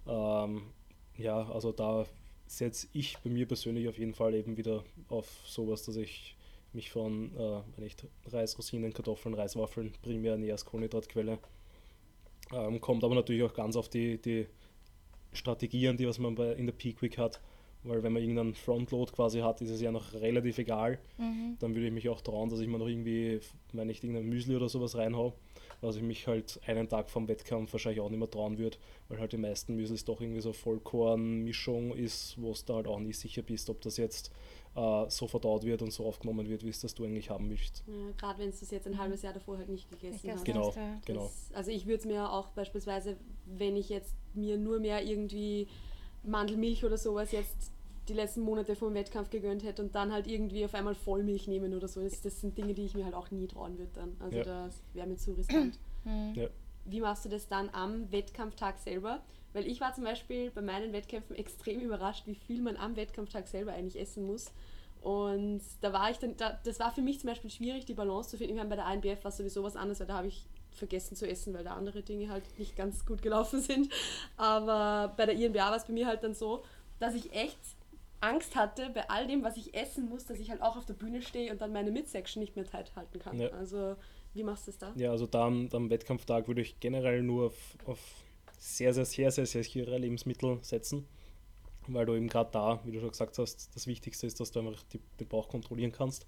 Ja, also da setze ich bei mir persönlich auf jeden Fall eben wieder auf sowas, dass ich mich von wenn ich Reis, Rosinen, Kartoffeln, Reiswaffeln primär ernähre als Kohlenhydratquelle. Kommt aber natürlich auch ganz auf die Strategie an, die was man in der Peak Week hat. Weil wenn man irgendeinen Frontload quasi hat, ist es ja noch relativ egal. Dann würde ich mich auch trauen, dass ich mir noch irgendwie, wenn ich irgendein Müsli oder sowas reinhau, was ich mich halt einen Tag vom Wettkampf wahrscheinlich auch nicht mehr trauen würde, weil halt die meisten Müslis doch irgendwie so Vollkorn-Mischung ist, wo es da halt auch nicht sicher bist, ob das jetzt so verdaut wird und so aufgenommen wird, wie es das du eigentlich haben willst. Ja, gerade wenn du es jetzt ein halbes Jahr davor halt nicht gegessen hast. Genau, genau. Also ich würde es mir auch beispielsweise, wenn ich jetzt mir nur mehr irgendwie Mandelmilch oder sowas jetzt die letzten Monate vor dem Wettkampf gegönnt hätte und dann halt irgendwie auf einmal Vollmilch nehmen oder so. Das sind Dinge, die ich mir halt auch nie trauen würde dann. Also das wäre mir zu riskant. Ja. Wie machst du das dann am Wettkampftag selber? Weil ich war zum Beispiel bei meinen Wettkämpfen extrem überrascht, wie viel man am Wettkampftag selber eigentlich essen muss. Und da war ich dann, das war für mich zum Beispiel schwierig, die Balance zu finden. Ich meine, bei der ANBF war sowieso was anderes, weil da habe ich vergessen zu essen, weil da andere Dinge halt nicht ganz gut gelaufen sind. Aber bei der INBA war es bei mir halt dann so, dass ich echt Angst hatte, bei all dem, was ich essen muss, dass ich halt auch auf der Bühne stehe und dann meine Midsection nicht mehr tight halten kann. Ja. Also, wie machst du das da? Ja, also da am Wettkampftag würde ich generell nur auf sehr, sehr, sehr, sehr, sehr sichere Lebensmittel setzen, weil du eben gerade da, wie du schon gesagt hast, das Wichtigste ist, dass du einfach den Bauch kontrollieren kannst.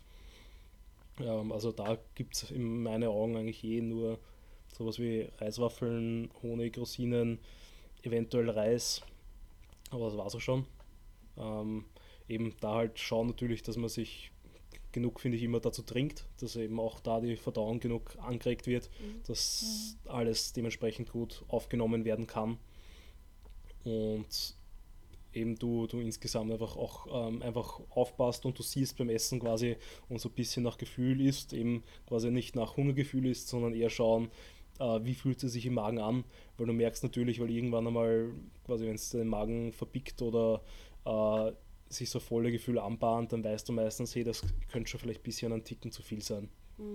Also da gibt es in meinen Augen eigentlich nur sowas wie Reiswaffeln, Honig, Rosinen, eventuell Reis, aber das war es auch schon. Eben da halt schauen natürlich, dass man sich genug, finde ich, immer dazu trinkt, dass eben auch da die Verdauung genug angeregt wird, dass alles dementsprechend gut aufgenommen werden kann und eben du insgesamt einfach auch einfach aufpasst und du siehst beim Essen quasi und so ein bisschen nach Gefühl isst, eben quasi nicht nach Hungergefühl isst, sondern eher schauen, wie fühlt es sich im Magen an, weil du merkst natürlich, weil irgendwann einmal quasi, wenn es den Magen verbickt oder sich so volle Gefühl anbahnt, dann weißt du meistens, hey, das könnte schon vielleicht ein bisschen einen Ticken zu viel sein.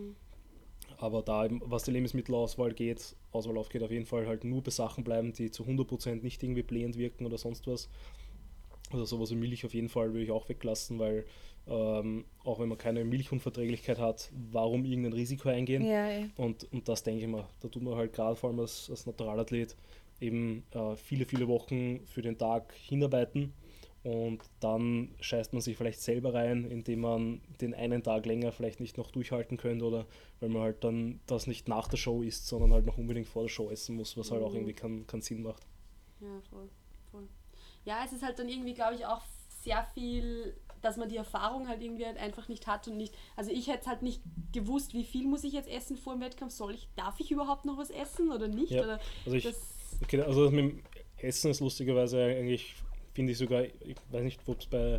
Aber da, was die Lebensmittelauswahl aufgeht, auf jeden Fall halt nur bei Sachen bleiben, die zu 100% nicht irgendwie blähend wirken oder sonst was. Also sowas wie Milch auf jeden Fall würde ich auch weglassen, weil auch wenn man keine Milchunverträglichkeit hat, warum irgendein Risiko eingehen? Ja, Und das denke ich mal, da tut man halt gerade vor allem als Naturalathlet eben viele, viele Wochen für den Tag hinarbeiten und dann scheißt man sich vielleicht selber rein, indem man den einen Tag länger vielleicht nicht noch durchhalten könnte oder weil man halt dann das nicht nach der Show isst, sondern halt noch unbedingt vor der Show essen muss, was halt auch irgendwie keinen Sinn macht. Ja, voll. Ja, es ist halt dann irgendwie, glaube ich, auch sehr viel, dass man die Erfahrung halt irgendwie halt einfach nicht hat und nicht, also ich hätte halt nicht gewusst, wie viel muss ich jetzt essen vor dem Wettkampf, darf ich überhaupt noch was essen oder nicht? Ja, oder also mit dem Essen ist lustigerweise eigentlich, finde ich sogar, ich weiß nicht, ob es bei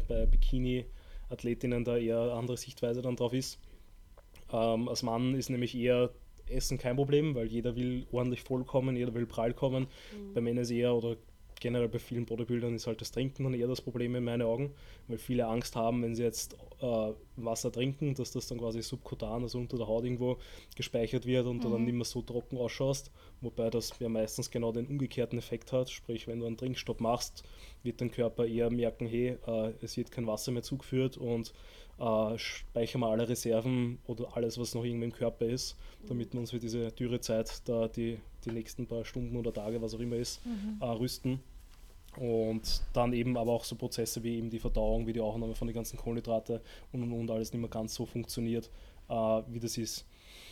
Bikini-Athletinnen da eher andere Sichtweise dann drauf ist. Als Mann ist nämlich eher Essen kein Problem, weil jeder will ordentlich vollkommen, jeder will prall kommen. Bei Männern ist eher, oder generell bei vielen Bodybuildern ist halt das Trinken dann eher das Problem in meinen Augen, weil viele Angst haben, wenn sie jetzt Wasser trinken, dass das dann quasi subkutan, also unter der Haut irgendwo gespeichert wird und du dann nicht mehr so trocken ausschaust, wobei das ja meistens genau den umgekehrten Effekt hat, sprich wenn du einen Trinkstopp machst, wird dein Körper eher merken, hey, es wird kein Wasser mehr zugeführt und speichern wir alle Reserven oder alles, was noch irgendwie im Körper ist, damit wir uns für diese Dürrezeit da die nächsten paar Stunden oder Tage, was auch immer ist, rüsten. Und dann eben aber auch so Prozesse wie eben die Verdauung, wie die Aufnahme von den ganzen Kohlenhydrate und alles nicht mehr ganz so funktioniert, wie das ist.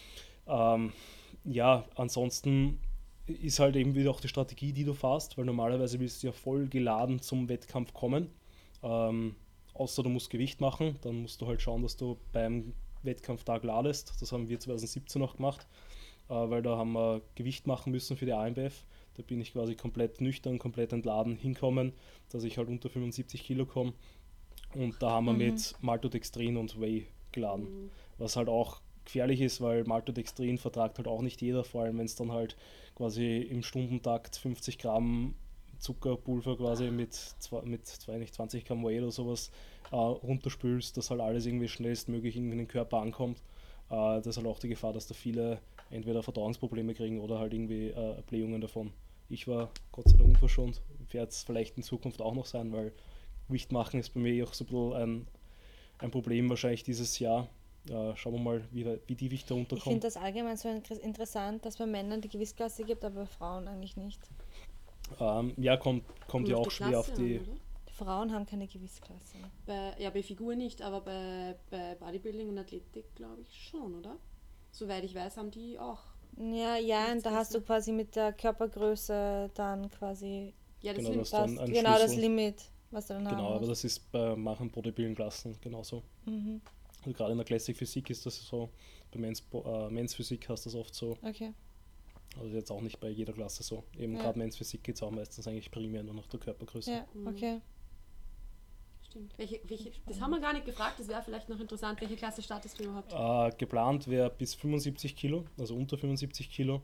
Ja, ansonsten ist halt eben wieder auch die Strategie, die du fährst, weil normalerweise willst du ja voll geladen zum Wettkampf kommen. Außer du musst Gewicht machen, dann musst du halt schauen, dass du beim Wettkampftag ladest. Das haben wir 2017 noch gemacht, weil da haben wir Gewicht machen müssen für die AMBF. Da bin ich quasi komplett nüchtern, komplett entladen hinkommen, dass ich halt unter 75 Kilo komme. Und da haben wir mit Maltodextrin und Whey geladen. Was halt auch gefährlich ist, weil Maltodextrin vertragt halt auch nicht jeder, vor allem wenn es dann halt quasi im Stundentakt 50 Gramm Zuckerpulver quasi mit 20 Gramm Whey oder sowas runterspülst, dass halt alles irgendwie schnellstmöglich in den Körper ankommt. Das ist halt auch die Gefahr, dass da viele entweder Verdauungsprobleme kriegen oder halt irgendwie Blähungen davon. Ich war Gott sei Dank unverschont, werde es vielleicht in Zukunft auch noch sein, weil Gewicht machen ist bei mir auch so ein bisschen ein Problem wahrscheinlich dieses Jahr. Schauen wir mal, wie die Wichte Ich runterkommen. finde das allgemein so interessant, dass bei Männern die Gewichtsklasse gibt, aber bei Frauen eigentlich nicht. Ja, kommt ja auch schwer auf die... An, oder? Die Frauen haben keine Gewichtsklasse. Bei Figur nicht, aber bei Bodybuilding und Athletik glaube ich schon, oder? Soweit ich weiß, haben die auch. Ja, und da hast du quasi mit der Körpergröße dann quasi Ja, das Genau, sind das dann ein genau das Schlüssel. Limit, was du dann haben Genau, aber musst. das ist bei manchen Bodybuilding-Klassen genauso. Also gerade in der Classic Physik ist das so, bei Men's Physik hast du das oft so, Okay. also jetzt auch nicht bei jeder Klasse so. Eben Ja. gerade Men's Physik geht es auch meistens eigentlich primär nur nach der Körpergröße. Ja, okay. Stimmt. Das haben wir gar nicht gefragt, das wäre vielleicht noch interessant. Welche Klasse startest du überhaupt? Geplant wäre bis 75 Kilo, also unter 75 Kilo.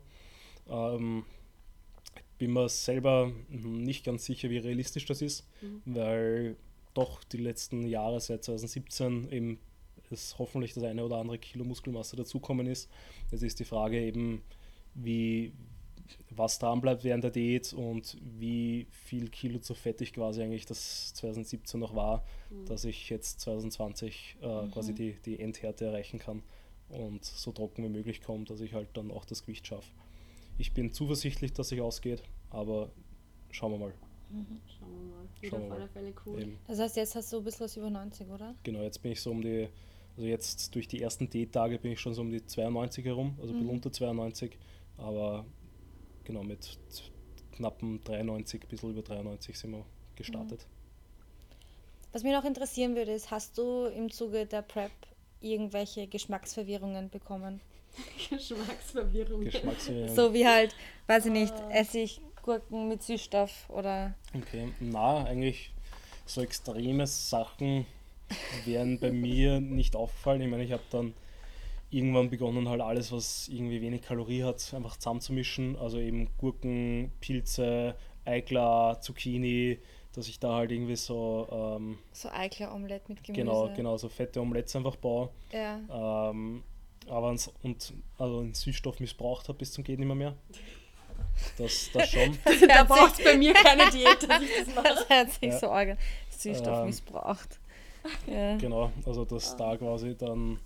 Bin mir selber nicht ganz sicher, wie realistisch das ist, weil doch die letzten Jahre seit 2017 eben es hoffentlich das eine oder andere Kilo Muskelmasse dazukommen ist. Jetzt ist die Frage eben, was dran bleibt während der Diät und wie viel Kilo zu fettig quasi eigentlich das 2017 noch war, dass ich jetzt 2020 quasi die Endhärte erreichen kann und so trocken wie möglich komme, dass ich halt dann auch das Gewicht schaffe. Ich bin zuversichtlich, dass sich ausgeht, aber schauen wir mal. Schauen wir mal. Wird Schauen wir auf alle mal. Fälle cool. Eben. Das heißt, jetzt hast du ein bisschen was über 90, oder? Genau, jetzt bin ich so also jetzt durch die ersten Diättage bin ich schon so um die 92 herum, also ein bisschen unter 92, aber genau mit knappen 93, ein bisschen über 93 sind wir gestartet. Was mich noch interessieren würde, ist, hast du im Zuge der Prep irgendwelche Geschmacksverwirrungen bekommen? Geschmacksverwirrung. Geschmacksverwirrung. So wie halt, weiß ich nicht, Essig, Gurken mit Süßstoff oder... Okay, na, eigentlich so extreme Sachen wären bei mir nicht aufgefallen. Ich meine, ich habe dann irgendwann begonnen, halt alles, was irgendwie wenig Kalorie hat, einfach zusammenzumischen. Also eben Gurken, Pilze, Eiklar, Zucchini, dass ich da halt irgendwie so So Eiklar-Omelette mit Gemüse. genau, so fette Omelettes einfach baue. Ja. Aber also einen Süßstoff missbraucht habe bis zum geht nimmer mehr. Das schon. Da braucht es bei mir keine Diät, dass ich das mache. Das hat sich Ja. so arg Süßstoff Ähm, missbraucht. Ja. Genau, also dass da quasi dann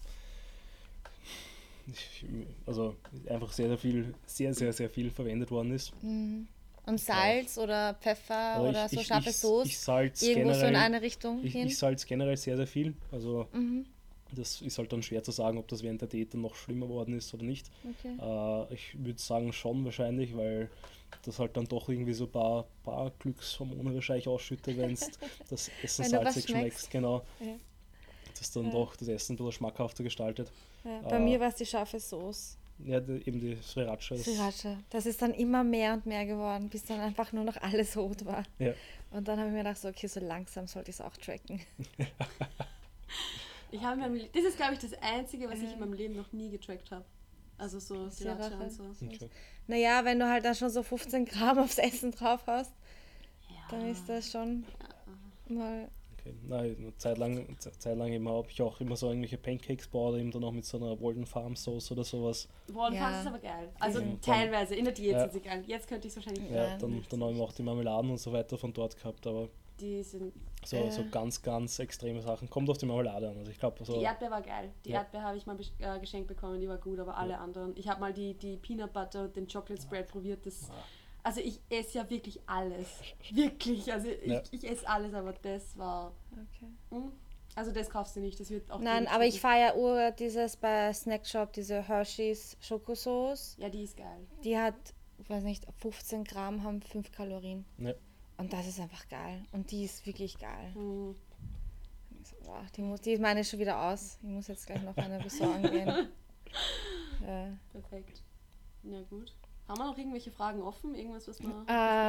also einfach sehr viel verwendet worden ist. Und Salz oder Pfeffer Aber oder so scharfe Soße? Ich salz Irgendwo so in generell, eine Richtung hin? ich salz generell sehr viel. Also das ist halt dann schwer zu sagen, ob das während der Diät dann noch schlimmer worden ist oder nicht. Okay. Ich würde sagen schon wahrscheinlich, weil das halt dann doch irgendwie so ein paar Glückshormone wahrscheinlich ausschüttet, wenn es das Essen Wenn du was salzig schmeckst. schmeckt. Genau. Ja. Das dann doch das Essen ein bisschen schmackhafter gestaltet. Ja, bei mir war es die scharfe Soße. Ja, eben die Sriracha. Sriracha. Das ist dann immer mehr und mehr geworden, bis dann einfach nur noch alles rot war. Ja. Und dann habe ich mir gedacht, so, okay, so langsam sollte ich es auch tracken. Das ist, glaube ich, das Einzige, was ich in meinem Leben noch nie getrackt habe. Also so Sriracha. Sriracha und so. Okay. Naja, wenn du halt dann schon so 15 Gramm aufs Essen drauf hast, Ja. dann ist das schon mal... Okay. Nein, eine Zeit lang eben habe ich auch immer so irgendwelche Pancakes baut, eben dann auch mit so einer Walden Farm Sauce oder sowas. Walden Ja. Farms ist aber geil. Also Mhm. teilweise, in der Diät Ja. sind sie geil. Jetzt könnte ich es wahrscheinlich Ja, Ja. dann habe ich auch die Marmeladen und so weiter von dort gehabt, aber Die sind. so Ja. ganz, ganz extreme Sachen. Kommt auf die Marmelade an. Also ich glaube, so, Die Erdbeer war geil. Die Ja. Erdbeer habe ich mal geschenkt bekommen, die war gut, aber alle anderen. Ich habe mal die Peanut Butter und den Chocolate Spread probiert. Also ich esse ja wirklich alles. Wirklich. Also Ja. ich esse alles, aber das war. Okay. Also das kaufst du nicht, das wird auch. Nein, dir aber nicht ich feiere dieses bei Snackshop, diese Hershey's Schokosauce. Ja, die ist geil. Die hat, ich weiß nicht, 15 Gramm, haben 5 Kalorien. Ja. Und das ist einfach geil. Und die ist wirklich geil. Mhm. Boah, die ist meine schon wieder aus. Ich muss jetzt gleich noch eine besorgen gehen. Perfekt. Ja, gut. Haben wir noch irgendwelche Fragen offen? Irgendwas, was wir.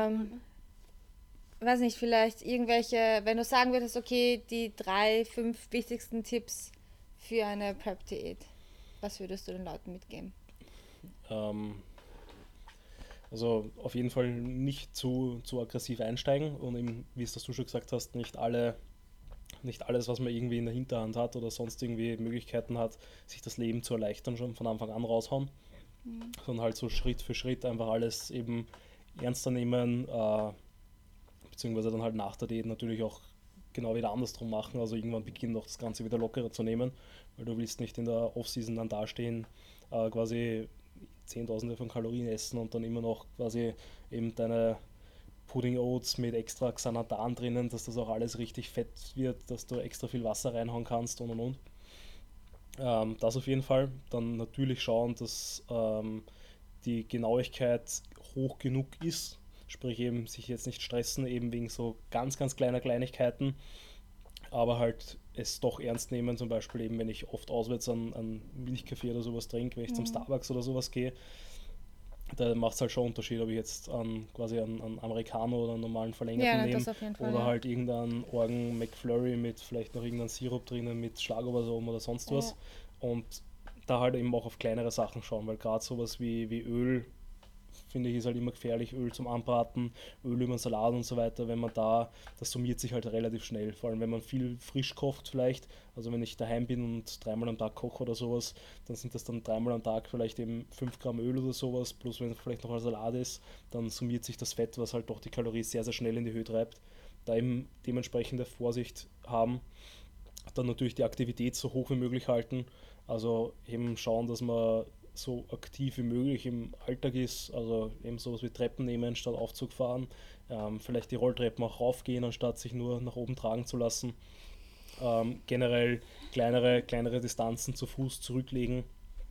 Weiß nicht, vielleicht irgendwelche, wenn du sagen würdest, okay, die 3, 5 wichtigsten Tipps für eine Prep-Diät, was würdest du den Leuten mitgeben? Also auf jeden Fall nicht zu aggressiv einsteigen und eben, wie es das du schon gesagt hast, nicht alles, was man irgendwie in der Hinterhand hat oder sonst irgendwie Möglichkeiten hat, sich das Leben zu erleichtern, schon von Anfang an raushauen, sondern halt so Schritt für Schritt einfach alles eben ernster nehmen, beziehungsweise dann halt nach der Diät natürlich auch genau wieder andersrum machen, also irgendwann beginnen auch das Ganze wieder lockerer zu nehmen, weil du willst nicht in der Off-Season dann dastehen, quasi Zehntausende von Kalorien essen und dann immer noch quasi eben deine Pudding Oats mit extra Xanathan drinnen, dass das auch alles richtig fett wird, dass du extra viel Wasser reinhauen kannst und. Das auf jeden Fall. Dann natürlich schauen, dass die Genauigkeit hoch genug ist, sprich eben sich jetzt nicht stressen, eben wegen so ganz, ganz kleiner Kleinigkeiten, aber halt es doch ernst nehmen, zum Beispiel eben, wenn ich oft auswärts an Milchkaffee oder sowas trinke, wenn ich zum Starbucks oder sowas gehe, da macht es halt schon einen Unterschied, ob ich jetzt quasi an Americano oder einen normalen Verlängerten Ja, nehme das auf jeden Fall, oder ja. halt irgendeinen Organ McFlurry mit vielleicht noch irgendeinem Sirup drinnen, mit Schlagobersamen oder sonst was. Und da halt eben auch auf kleinere Sachen schauen, weil gerade sowas wie Öl, finde ich, ist halt immer gefährlich, Öl zum Anbraten, Öl über den Salat und so weiter, wenn man das summiert sich halt relativ schnell, vor allem wenn man viel frisch kocht vielleicht, also wenn ich daheim bin und 3-mal am Tag koche oder sowas, dann sind das dann 3-mal am Tag vielleicht eben 5 Gramm Öl oder sowas, plus wenn es vielleicht noch ein Salat ist, dann summiert sich das Fett, was halt doch die Kalorie sehr, sehr schnell in die Höhe treibt. Da eben dementsprechende Vorsicht haben, dann natürlich die Aktivität so hoch wie möglich halten, also eben schauen, dass man so aktiv wie möglich im Alltag ist, also eben sowas wie Treppen nehmen statt Aufzug fahren, vielleicht die Rolltreppen auch raufgehen, anstatt sich nur nach oben tragen zu lassen, generell kleinere Distanzen zu Fuß zurücklegen,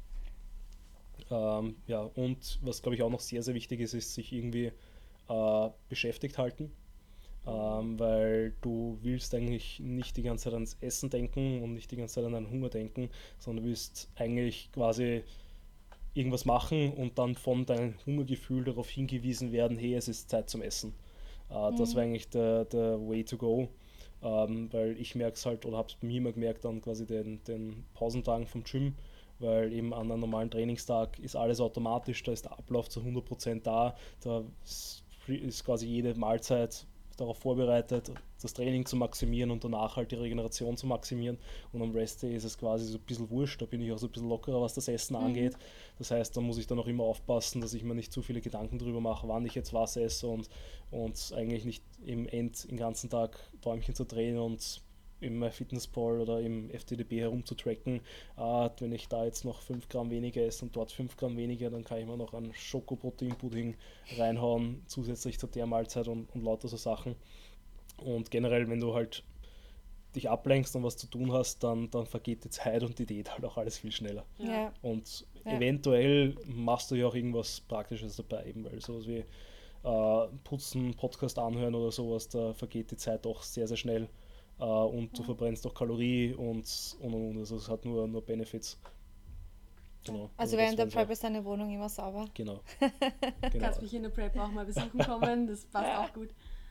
ja, und was glaube ich auch noch sehr, sehr wichtig ist, ist sich irgendwie beschäftigt halten, weil du willst eigentlich nicht die ganze Zeit ans Essen denken und nicht die ganze Zeit an deinen Hunger denken, sondern du willst eigentlich quasi irgendwas machen und dann von deinem Hungergefühl darauf hingewiesen werden, hey, es ist Zeit zum Essen. Das war eigentlich der way to go, weil ich merke es halt, oder habe es bei mir immer gemerkt, dann quasi den Pausentagen vom Gym, weil eben an einem normalen Trainingstag ist alles automatisch, da ist der Ablauf zu 100% da ist quasi jede Mahlzeit darauf vorbereitet, das Training zu maximieren und danach halt die Regeneration zu maximieren. Und am Rest-Day ist es quasi so ein bisschen wurscht, da bin ich auch so ein bisschen lockerer, was das Essen angeht. Das heißt, da muss ich dann auch immer aufpassen, dass ich mir nicht zu viele Gedanken darüber mache, wann ich jetzt was esse und eigentlich nicht im den ganzen Tag Däumchen zu drehen und im MyFitnessPal oder im FTDB herumzutracken. Wenn ich da jetzt noch 5 Gramm weniger esse und dort 5 Gramm weniger, dann kann ich mir noch einen Schokoproteinpudding reinhauen, zusätzlich zu der Mahlzeit und lauter so Sachen. Und generell, wenn du halt dich ablenkst und was zu tun hast, dann vergeht die Zeit und die Diät halt auch alles viel schneller. Ja. Und eventuell machst du ja auch irgendwas Praktisches dabei, eben, weil sowas wie putzen, Podcast anhören oder sowas, da vergeht die Zeit doch sehr, sehr schnell. Und du verbrennst auch Kalorie und. Also es hat nur Benefits. Genau. Also während der Prep ist deine Wohnung immer sauber. Genau. Kannst mich in der Prep auch mal besuchen kommen, das passt auch gut.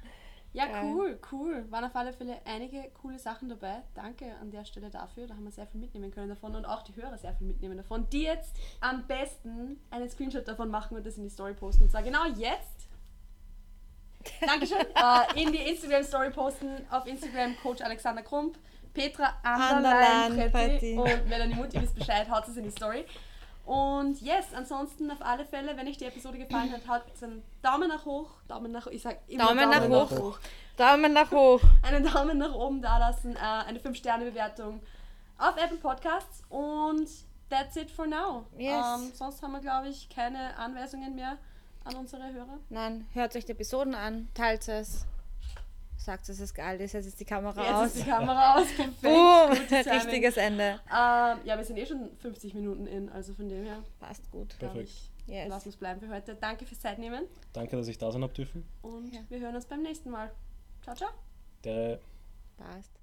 Ja, Geil. cool. Waren auf alle Fälle einige coole Sachen dabei. Danke an der Stelle dafür. Da haben wir sehr viel mitnehmen können davon und auch die Hörer sehr viel mitnehmen davon, die jetzt am besten einen Screenshot davon machen und das in die Story posten. Und zwar genau jetzt. Dankeschön. In die Instagram-Story posten. Auf Instagram Coach Alexander Krump, Petra Anderlein Pretti Pretti. und Melanie Mutti, wisst Bescheid, haut es in die Story. Und yes, ansonsten auf alle Fälle, wenn euch die Episode gefallen hat, haut einen Daumen nach hoch, ich sag immer Daumen nach hoch. Daumen nach hoch. einen Daumen nach oben da lassen, eine 5-Sterne-Bewertung auf Apple Podcasts und that's it for now. Yes. Sonst haben wir, glaube ich, keine Anweisungen mehr an unsere Hörer. Nein, hört euch die Episoden an, teilt es. Sagt, es ist geil, jetzt ist die Kamera Jetzt aus. ist die Kamera aus, perfekt. Boom, gutes Timing. richtiges Ende. Ja, wir sind eh schon 50 Minuten in, also von dem her, Passt gut. glaube Perfekt. ich, Yes. lassen wir es bleiben für heute. Danke fürs Zeitnehmen Danke, dass ich da sein habe dürfen. und Ja. wir hören uns beim nächsten Mal. Ciao, ciao. Der Passt.